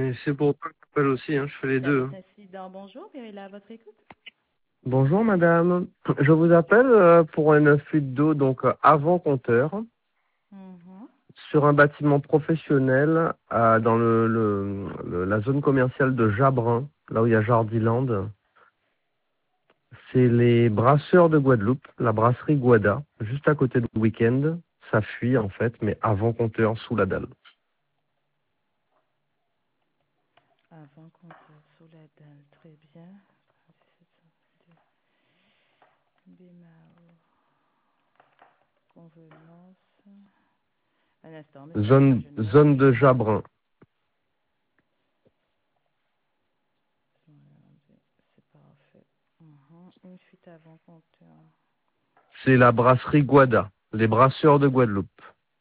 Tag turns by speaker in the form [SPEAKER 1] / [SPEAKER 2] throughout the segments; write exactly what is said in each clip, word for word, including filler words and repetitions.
[SPEAKER 1] mais c'est pour ça que j'appelle aussi, hein, je fais les deux.
[SPEAKER 2] Service
[SPEAKER 1] hein.
[SPEAKER 2] incident, bonjour, Périlla, à votre écoute.
[SPEAKER 1] Bonjour madame, je vous appelle euh, pour une fuite d'eau donc euh, avant compteur
[SPEAKER 2] Mhm.
[SPEAKER 1] sur un bâtiment professionnel euh, dans le, le, le- la zone commerciale de Jabrin, là où il y a Jardiland. C'est les brasseurs de Guadeloupe, la brasserie Guada, juste à côté de Weekend. Ça fuit en fait, mais avant compteur sous la dalle.
[SPEAKER 2] Avant qu'on soit sous la dalle, très bien. Bémao, convenance. Un instant, monsieur,
[SPEAKER 1] Zone,
[SPEAKER 2] je note.
[SPEAKER 1] zone de Jabrin.
[SPEAKER 2] C'est parfait. Mhm. Une fuite avant compteur.
[SPEAKER 1] C'est la brasserie Guada, les brasseurs de Guadeloupe.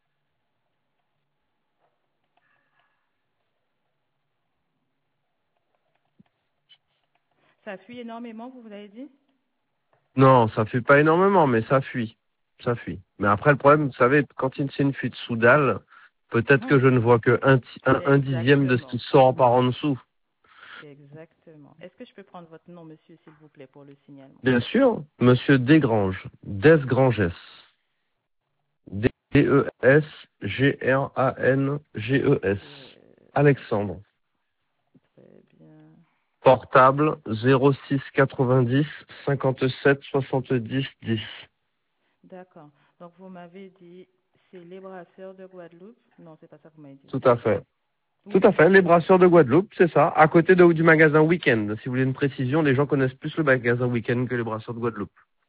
[SPEAKER 2] Ça fuit énormément, vous vous l'avez dit?
[SPEAKER 1] Non, ça fuit pas énormément, mais ça fuit. Ça fuit. Mais après, le problème, vous savez, quand il- c'est une fuite sous dalle, peut-être que
[SPEAKER 2] Mhm.
[SPEAKER 1] je ne vois que un, ti- un, un dixième de ce qui
[SPEAKER 2] Exactement.
[SPEAKER 1] sort par en dessous.
[SPEAKER 2] Exactement. Est-ce que je peux prendre votre nom, monsieur, s'il vous plaît, pour le signalement?
[SPEAKER 1] Bien sûr, monsieur Desgranges, Desgranges. D-E-S-G-R-A-N-G-E-S.
[SPEAKER 2] Euh,
[SPEAKER 1] Alexandre.
[SPEAKER 2] très bien.
[SPEAKER 1] Portable zéro six quatre-vingt-dix cinquante-sept soixante-dix dix.
[SPEAKER 2] D'accord. Donc, vous m'avez dit, c'est les brasseurs de Guadeloupe. Non, c'est pas ça que vous m'avez dit.
[SPEAKER 1] Tout à fait. Tout
[SPEAKER 2] Oui,
[SPEAKER 1] à fait, les brasseurs de Guadeloupe, c'est ça, à côté de, du magasin Weekend. Si vous voulez une précision, les gens connaissent plus le magasin Weekend que les brasseurs de Guadeloupe.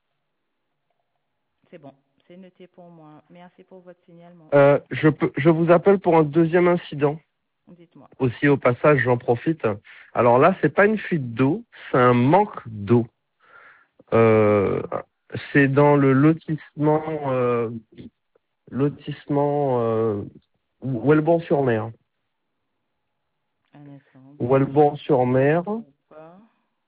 [SPEAKER 2] c'est bon. C'est noté pour moi. Merci pour votre signalement.
[SPEAKER 1] Euh, je, peux, je vous appelle pour un deuxième incident.
[SPEAKER 2] Dites-moi.
[SPEAKER 1] Aussi au passage, j'en profite. Alors là, c'est pas une fuite d'eau, c'est un manque d'eau. Euh, c'est dans le lotissement, euh, lotissement euh, Welbourg-sur-Mer.
[SPEAKER 2] Un instant. Bougez
[SPEAKER 1] Welbourg-sur-Mer.
[SPEAKER 2] pas.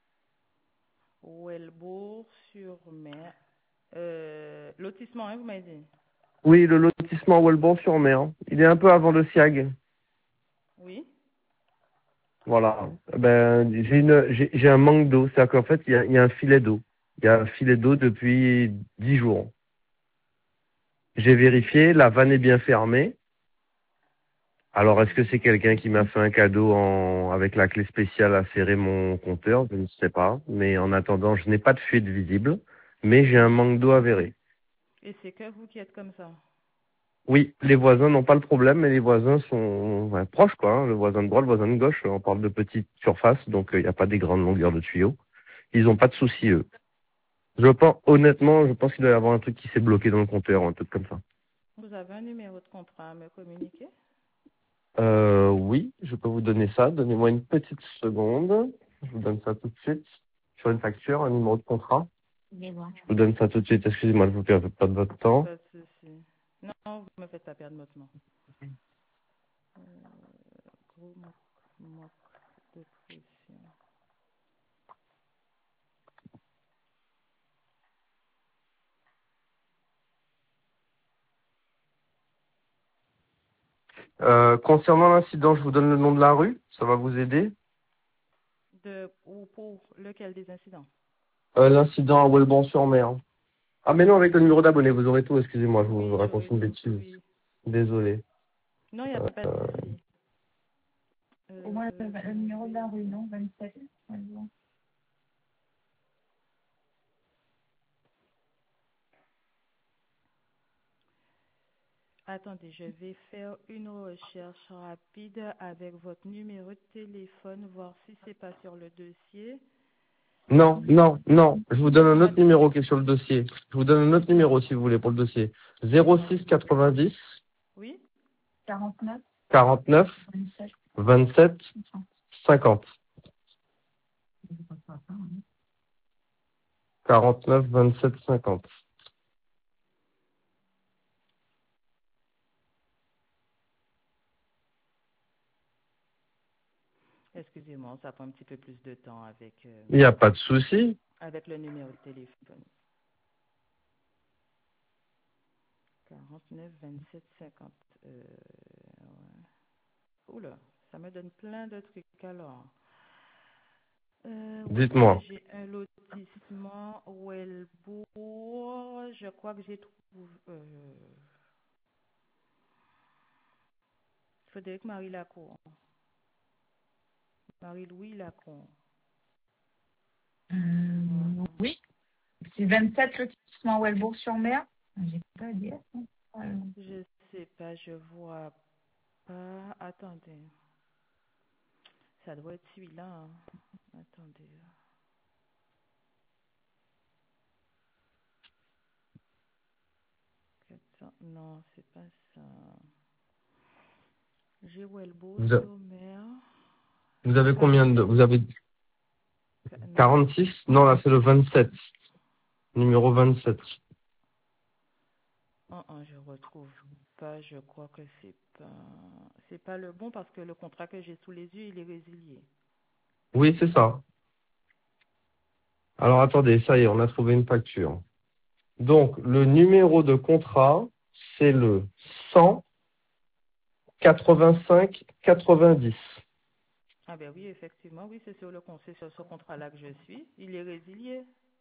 [SPEAKER 2] Welbourg-sur-Mer. Euh, lotissement, hein, vous m'avez dit?
[SPEAKER 1] Oui, le lotissement Welbourg-sur-Mer. Il est un peu avant le SIAG.
[SPEAKER 2] Oui.
[SPEAKER 1] Voilà. Ben, j'ai une, j'ai j'ai un manque d'eau. C'est-à-dire qu'en fait, il y a, il y a un filet d'eau. Il y a un filet d'eau depuis dix jours. J'ai vérifié, la vanne est bien fermée. Alors, est-ce que c'est quelqu'un qui m'a fait un cadeau en, avec la clé spéciale à serrer mon compteur? Je ne sais pas. Mais en attendant, je n'ai pas de fuite visible, mais j'ai un manque d'eau avéré.
[SPEAKER 2] Et c'est que vous qui êtes comme ça?
[SPEAKER 1] Oui, les voisins n'ont pas le problème, mais les voisins sont ouais, proches, quoi. hein. Le voisin de droite, le voisin de gauche, on parle de petites surfaces, donc euh, il n'y a pas des grandes longueurs de tuyaux. Ils n'ont pas de soucis, eux. Je pense, honnêtement, je pense qu'il doit y avoir un truc qui s'est bloqué dans le compteur, un truc comme ça.
[SPEAKER 2] Vous avez un numéro de contrat à me communiquer?
[SPEAKER 1] Euh, oui, je peux vous donner ça. Donnez-moi une petite seconde. Je vous donne ça tout de suite. Sur une facture, un numéro de contrat. Je vous donne ça tout de suite. Excusez-moi, je vous perds pas de votre temps.
[SPEAKER 2] Pas de souci. Non, vous me faites pas perdre votre nom. Euh, gros manque, manque de pression.
[SPEAKER 1] Euh, concernant l'incident, je vous donne le nom de la rue. Ça va vous aider.
[SPEAKER 2] De, ou pour lequel des incidents?
[SPEAKER 1] Euh, l'incident à Welbon-sur-Mer. Ah, mais non, avec le numéro d'abonné, vous aurez tout. Excusez-moi, je vous
[SPEAKER 2] Oui,
[SPEAKER 1] raconte
[SPEAKER 2] j'aurais
[SPEAKER 1] une
[SPEAKER 2] tout,
[SPEAKER 1] bêtise.
[SPEAKER 2] oui.
[SPEAKER 1] Désolé.
[SPEAKER 2] Non, il n'y a pas de souci.
[SPEAKER 3] Au
[SPEAKER 2] Euh,
[SPEAKER 3] moins, le,
[SPEAKER 2] vous
[SPEAKER 3] le numéro de
[SPEAKER 2] m'avez
[SPEAKER 3] la rue,
[SPEAKER 2] dit...
[SPEAKER 3] non? vingt-sept. Ouais, bon.
[SPEAKER 2] Attendez, je vais faire une recherche rapide avec votre numéro de téléphone, voir si c'est pas sur le dossier.
[SPEAKER 1] Non, non, non. Je vous donne un autre
[SPEAKER 2] Att-
[SPEAKER 1] numéro qui est sur le dossier. Je vous donne un autre numéro si vous voulez pour le dossier. zéro six quatre-vingt-dix
[SPEAKER 2] Oui?
[SPEAKER 3] quarante-neuf,
[SPEAKER 1] quarante-neuf
[SPEAKER 3] vingt-sept,
[SPEAKER 1] vingt-sept
[SPEAKER 3] cinquante.
[SPEAKER 1] cinquante. quarante-neuf vingt-sept cinquante.
[SPEAKER 2] Excusez-moi, ça prend un petit peu plus de temps avec, euh,
[SPEAKER 1] Il n'y a pas de souci.
[SPEAKER 2] avec le numéro de téléphone. quarante-neuf vingt-sept cinquante. Euh, ouais. Oula, ça me me donne plein de trucs alors. Euh,
[SPEAKER 1] Dites-moi.
[SPEAKER 2] J'ai un lotissement Wellbourg. Je crois que j'ai trouvé. Euh, Frédéric Marie Lacour. Marie-Louis Lacour.
[SPEAKER 3] Euh,
[SPEAKER 2] Mhm.
[SPEAKER 3] oui. C'est vingt-sept lotissement Wellbourg-sur-Mer. J'ai pas dit. Euh,
[SPEAKER 2] Je sais pas, je vois pas. Attendez. Ça doit être celui-là. Hein. Attendez. quatre cents. Non, c'est pas ça. J'ai Wellbourg
[SPEAKER 1] Vous, a-
[SPEAKER 2] sur mer.
[SPEAKER 1] vous avez combien de...
[SPEAKER 2] quarante-six.
[SPEAKER 1] Vous avez
[SPEAKER 2] Non.
[SPEAKER 1] quarante-six? Non, là, c'est le vingt-sept. Numéro vingt-sept.
[SPEAKER 2] Oh, oh, je retrouve pas. Je crois que c'est pas. C'est pas le bon parce que le contrat que j'ai sous les yeux, il est résilié.
[SPEAKER 1] Oui, c'est ça. Alors, attendez, ça y est, on a trouvé une facture. Donc, le numéro de contrat, c'est le cent quatre-vingt-cinq quatre-vingt-dix.
[SPEAKER 2] Ah ben oui, effectivement, oui, c'est sur le con- c'est sur ce contrat-là que je suis. Il est résilié.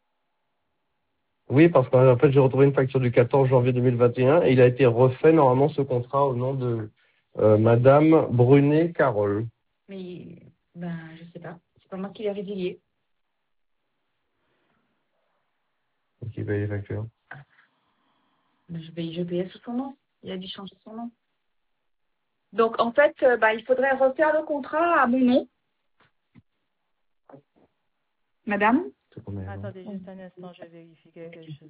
[SPEAKER 1] Oui, parce qu'en fait, j'ai retrouvé une facture du quatorze janvier deux mille vingt et un et il a été refait normalement ce contrat au nom de euh, Madame Brunet-Carole.
[SPEAKER 3] mais ben, je sais pas. C'est pas moi qui l'ai résilié.
[SPEAKER 1] Qui paye les factures?
[SPEAKER 3] Ben, je vais, je payais sous son nom. Il a dû changer son nom. Donc en fait, euh, bah, il faudrait refaire le contrat à mon nom, madame.
[SPEAKER 1] C'est combien, non?
[SPEAKER 2] Attendez juste un instant, je vérifie quelque chose.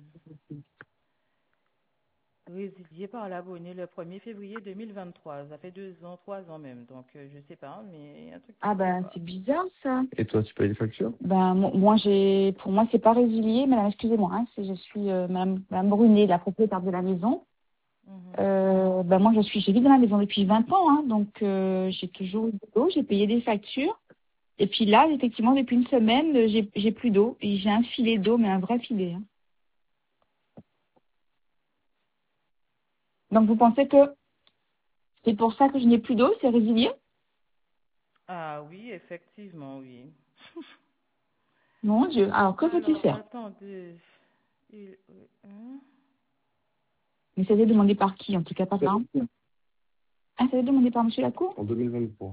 [SPEAKER 2] Résilié par l'abonné le premier février deux mille vingt-trois. Ça fait deux ans, trois ans même. Donc, euh, je sais pas, mais il y a un truc qui
[SPEAKER 3] Ah
[SPEAKER 2] colle
[SPEAKER 3] ben
[SPEAKER 2] pas.
[SPEAKER 3] c'est bizarre ça.
[SPEAKER 1] Et toi, tu payes les factures?
[SPEAKER 3] Ben mo- moi j'ai, pour moi c'est pas résilié, madame. Excusez-moi, hein, c'est- je suis euh, madame, madame Brunet, la propriétaire de la maison.
[SPEAKER 2] Mhm.
[SPEAKER 3] Euh, ben moi je suis, j'ai vécu dans la maison depuis vingt ans, hein, donc euh, j'ai toujours eu de l'eau, j'ai payé des factures. Et puis là, effectivement, depuis une semaine, euh, j'ai j'ai plus d'eau. Et j'ai un filet d'eau, mais un vrai filet. Hein. Donc vous pensez que c'est pour ça que je n'ai plus d'eau, c'est résilié?
[SPEAKER 2] Ah oui, effectivement, oui.
[SPEAKER 3] Mon Dieu. Alors que faut-il
[SPEAKER 2] Alors,
[SPEAKER 3] faire?
[SPEAKER 2] attendez. Il- euh, hein?
[SPEAKER 3] Mais ça a été demandé par qui, en tout cas pas par. Ah, ça a été demandé par Monsieur Lacour?
[SPEAKER 1] En deux mille vingt-trois.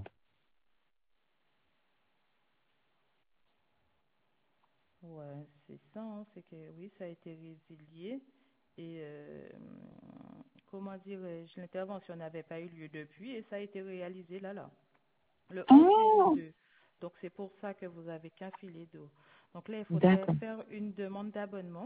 [SPEAKER 2] Ouais, c'est ça, hein, c'est que oui, ça a été résilié. Et euh, comment dirais-je, l'intervention n'avait pas eu lieu depuis et ça a été réalisé là, là, le onze
[SPEAKER 3] Ah,
[SPEAKER 2] deux. Donc, c'est pour ça que vous avez qu'un filet d'eau. Donc là, il faudrait
[SPEAKER 3] d'accord.
[SPEAKER 2] faire une demande d'abonnement.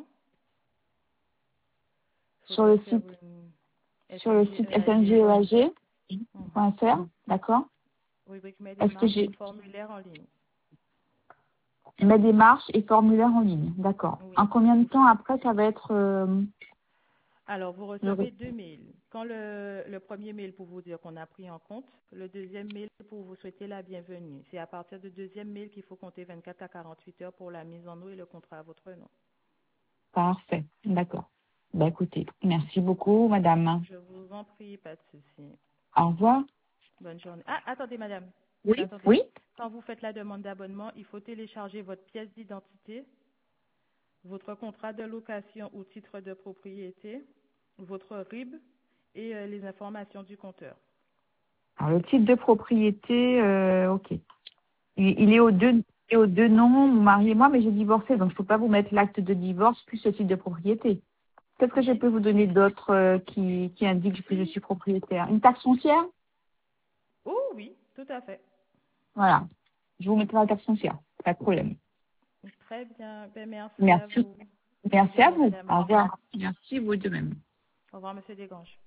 [SPEAKER 2] Il
[SPEAKER 3] Sur
[SPEAKER 2] faudrait
[SPEAKER 3] le
[SPEAKER 2] faire
[SPEAKER 3] site,
[SPEAKER 2] une
[SPEAKER 3] sur le site
[SPEAKER 2] sngeag.fr.
[SPEAKER 3] S N G E A G
[SPEAKER 2] Mhm.
[SPEAKER 3] point F R, d'accord.
[SPEAKER 2] Rubrique mes
[SPEAKER 3] Est-ce que
[SPEAKER 2] démarches ou
[SPEAKER 3] j'ai
[SPEAKER 2] formulaire en ligne.
[SPEAKER 3] mes démarches et formulaires en ligne? D'accord.
[SPEAKER 2] Oui.
[SPEAKER 3] En combien de temps après ça va être euh,
[SPEAKER 2] Alors, vous
[SPEAKER 3] le...
[SPEAKER 2] recevez deux mails. Quand le, le premier mail pour vous dire qu'on a pris en compte, le deuxième mail pour vous souhaiter la bienvenue. C'est à partir du deuxième mail qu'il faut compter vingt-quatre à quarante-huit heures pour la mise en eau et le contrat à votre nom.
[SPEAKER 3] Parfait. D'accord. Bah écoutez, merci beaucoup, madame.
[SPEAKER 2] Je vous en prie, pas de souci.
[SPEAKER 3] Au revoir.
[SPEAKER 2] Bonne journée. Ah, attendez, madame.
[SPEAKER 3] Oui,
[SPEAKER 2] Attendez.
[SPEAKER 3] oui.
[SPEAKER 2] Quand vous faites la demande d'abonnement, il faut télécharger votre pièce d'identité, votre contrat de location ou titre de propriété, votre R I B et euh, les informations du compteur.
[SPEAKER 3] Alors le titre de propriété, euh, ok. Il, il est aux deux, il est aux deux noms, mon mari et moi, mais j'ai divorcé, donc je peux pas vous mettre l'acte de divorce plus le titre de propriété. Qu'est-ce que je
[SPEAKER 2] Oui.
[SPEAKER 3] peux vous donner d'autre euh, qui, qui indique que je
[SPEAKER 2] Si.
[SPEAKER 3] suis propriétaire? Une taxe foncière?
[SPEAKER 2] Oh oui, tout à fait.
[SPEAKER 3] Voilà. Je vous mettrai la taxe foncière. Pas de problème.
[SPEAKER 2] Très bien. Ben, merci à
[SPEAKER 3] Merci.
[SPEAKER 2] vous. Bonne
[SPEAKER 3] Merci à
[SPEAKER 2] journée,
[SPEAKER 3] vous.
[SPEAKER 2] madame.
[SPEAKER 3] Au
[SPEAKER 2] Au revoir.
[SPEAKER 3] revoir. Merci, vous de même.
[SPEAKER 2] Au revoir, monsieur Desganges.